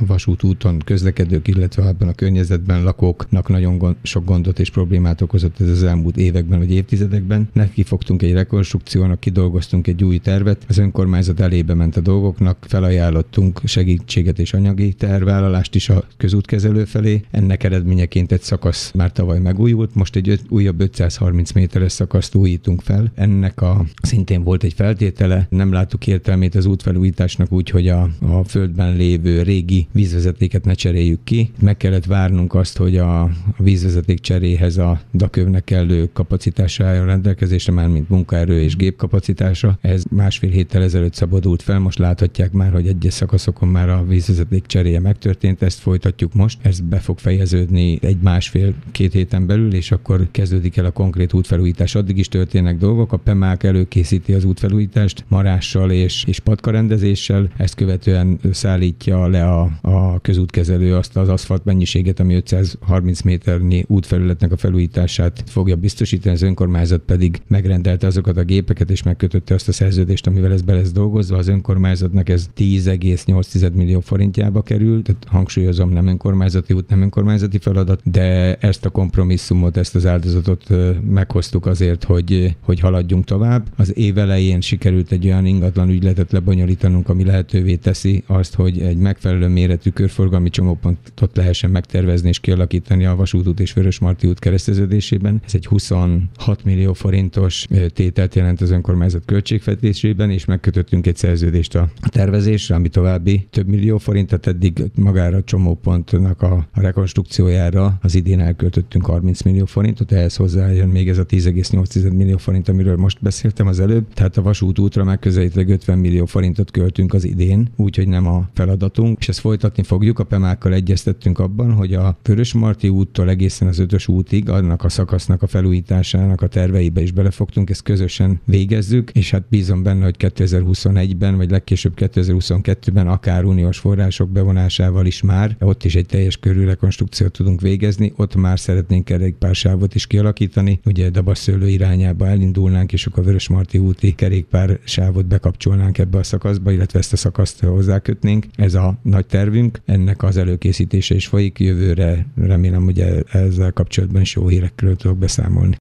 vasútúton közlekedők, illetve ebben a környezetben lakóknak nagyon sok gondot és problémát okozott ez az elmúlt években vagy évtizedekben. Neki fogtunk egy rekonstrukciónak, kidolgoztunk egy új tervet, az önkormányzat elébe ment a dolgoknak, felajánlottunk segítséget és anyagi tervvállalást is a közútkezelő felé. Ennek eredményeként egy szakasz már tavaly megújult, most egy újabb 530 méteres szakaszt újítunk fel. Ennek szintén volt egy feltétele, nem láttuk értelmét az útfelújításnak úgy, hogy a földben lévő régi vízvezetéket ne cseréljük ki. Meg kellett várnunk azt, hogy a vízvezeték cseréhez a dakövnek kellő kapacitása álljon rendelkezésre, már mint munkaerő és gépkapacitása. Ez másfél héttel ezelőtt szabadult fel, most láthatják már, hogy egyes szakaszokon már a vízvezeték cseréje megtörtént, ezt folytatjuk most. Ez be fog fejeződni egy másfél-két héten belül, és akkor kezdődik el a konkrét útfelújítás. Addig is történnek dolgok, a PEMÁK előkészíti az útfelújítást marással és patkarendezéssel, ezt követően szállítja le a közútkezelő azt az aszfalt mennyiséget, ami 530 méternyi útfelületnek a felújítását fogja biztosítani, az önkormányzat pedig megrendelte azokat a gépeket, és megkötötte azt a szerződést, amivel ez be lesz dolgozva. Az önkormányzatnak ez 10,8 millió forintjába kerül, tehát hangsúlyozom, nem önkormányzati út, nem önkormányzati feladat, de ezt a kompromisszumot, ezt az áldozatot meghoztuk azért, hogy haladjunk tovább. Az év elején sikerült egy olyan ingatlan ügyletet lebonyolítanunk, ami lehetővé teszi azt, hogy egy megfelelő méretű körforgalmi csomópontot lehessen megtervezni és kialakítani a Vasútút és Vörösmarty út kereszteződésében. Ez egy 26 millió forintos tételt jelent az önkormányzat költségvetésében, és megkötöttünk egy szerződést a tervezésre, ami további több millió forintot, eddig magára a csomópontnak a rekonstrukciójára az idén elköltöttünk 30 millió forintot, ehhez hozzájön még ez a 10,8 millió forint, amiről most beszéltem az előbb, tehát a vasútútra megközelítve 50 millió forintot költünk az idén, úgyhogy nem a feladatunk, és ezt folytatni fogjuk. A PEMÁkkal egyeztettünk abban, hogy a Vörösmarty úttól egészen az 5-ös útig, annak a szakasznak a felújításának a terveibe is belefogtunk, ezt közösen végezzük, és hát bízom benne, hogy 2021-ben, vagy legkésőbb 2022-ben akár uniós források bevonásával is már, ott is egy teljes körű rekonstrukciót tudunk végezni, ott már szeretnénk kerékpársávot is kialakítani, ugye Dabasszőlő irányába elindulnánk, és akkor a Vörösmarty úti kerékpársávot bekapcsolnánk ebbe a szakaszba, illetve ezt a szakaszt hozzákötnénk. Ez a nagy tervünk, ennek az előkészítése is folyik, jövőre remélem, hogy ezzel kapcsolatban is jó hírekről tudok beszámolni.